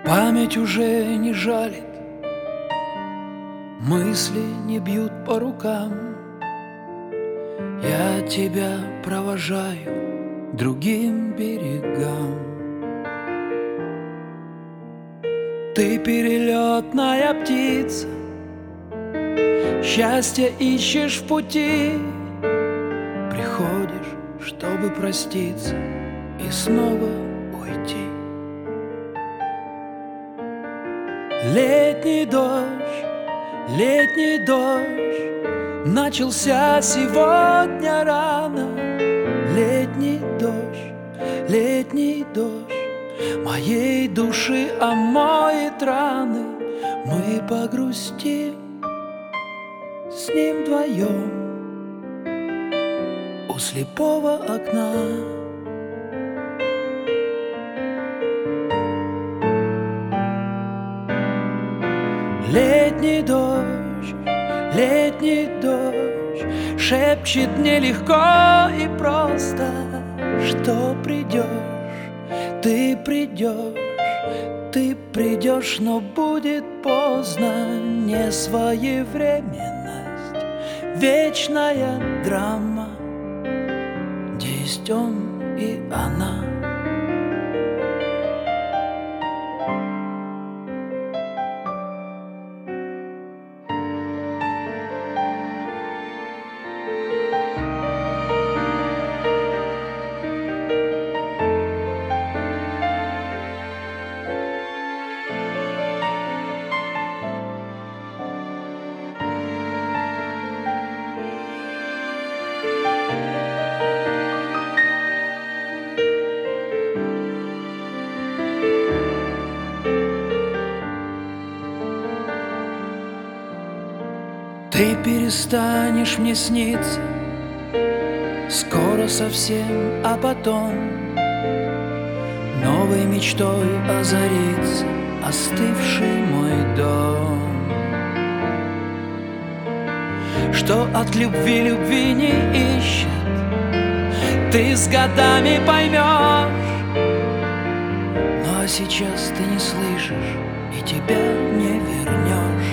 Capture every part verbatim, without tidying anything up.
Память уже не жалит, мысли не бьют по рукам. Я тебя провожаю к другим берегам. Ты перелетная птица, счастье ищешь в пути. Приходишь, чтобы проститься и снова уйти. Летний дождь, летний дождь начался сегодня рано. Летний дождь, летний дождь моей души омоет раны. Мы погрустим с ним вдвоем у слепого окна. Летний дождь, летний дождь шепчет мне легко и просто, что придешь, ты придешь, ты придешь, но будет поздно. Несвоевременность, вечная драма, где есть он и она. Ты перестанешь мне сниться скоро совсем, а потом новой мечтой озарится остывший мой дом. Что от любви любви не ищет, ты с годами поймешь. Но сейчас ты не слышишь и тебя не вернешь.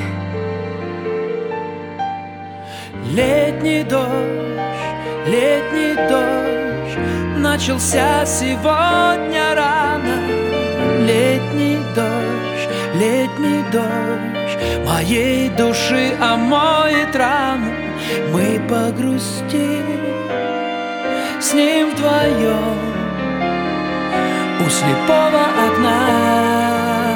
Летний дождь, летний дождь начался сегодня рано. Летний дождь, летний дождь моей души омоет рану. Мы погрустим с ним вдвоем у слепого окна.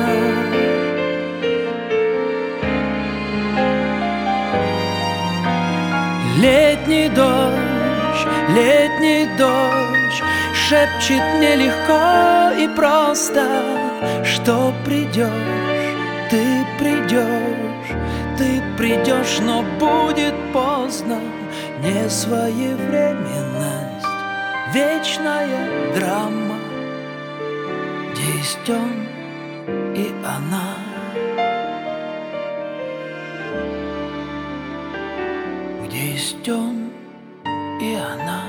Летний дождь, летний дождь шепчет мне легко и просто, что придешь, ты придешь, ты придешь, но будет поздно. Несвоевременность, вечная драма, где есть он и она. Где есть он и она.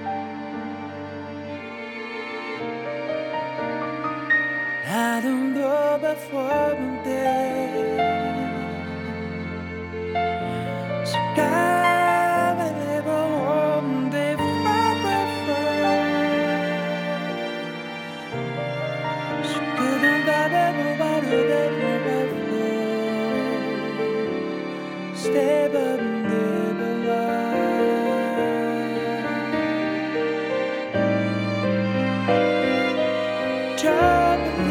Рядом дома формы. Step up, never lie. Trouble